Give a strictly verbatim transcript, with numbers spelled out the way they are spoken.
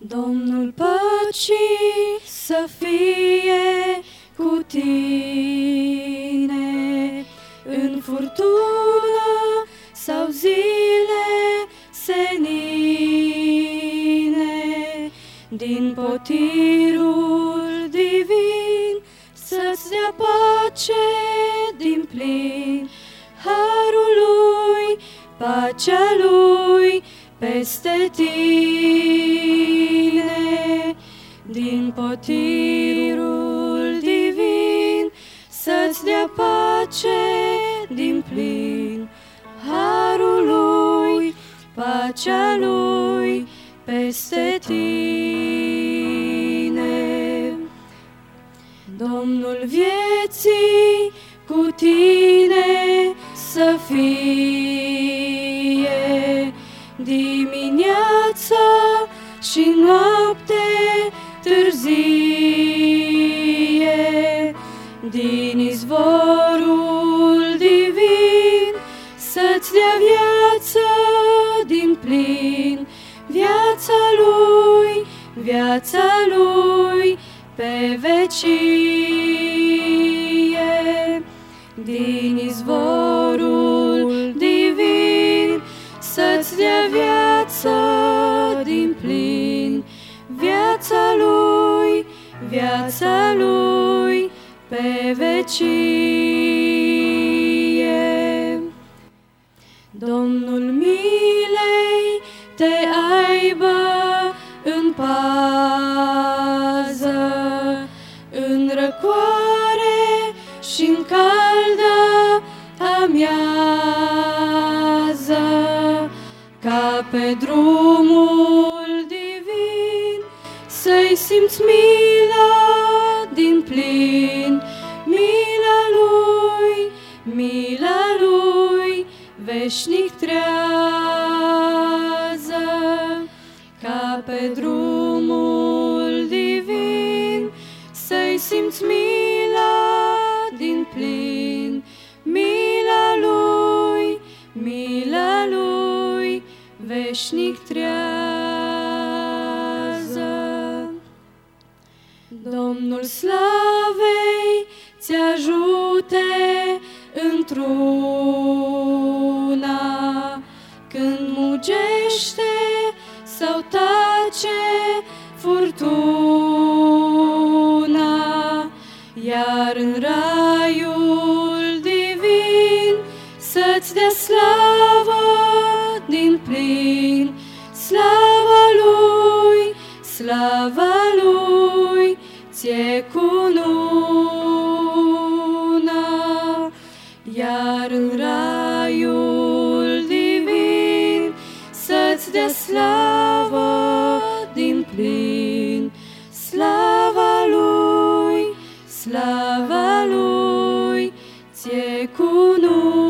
Domnul păcii să fie cu tine, în furtună sau zile senine, din potirul divin să-ți dea pace din plin, harul lui, pacea lui peste tine, din potirul divin să-ți dea pace din plin, harul lui, pacea lui peste tine. Domnul vieții cu tine să fie, dimineața și noapte târzie, din izvorul divin să-ți dea viață din plin, viața lui, viața lui pe vecie, din izvorul divin să-ți dea viață din plin, viața lui, viața lui pe vecie. Domnul milei te aibă în pază, în răcoare și în caldă amiază, ca pe drumul divin să-i simți mila din plin, mila lui, mila lui veșnic trează, ca pe drumul divin să-i simți mila din plin, mila lui, mila lui veșnic trează. Domnul slavei ți ajute într-una, când mugește sau tace furtuna, iar în raiul divin să-ți dea slavă din plin, slava lui, slava lui ție cununa, iar în raiul divin să-ți dea slavă din plin, slava lui, slava lui ție cununa.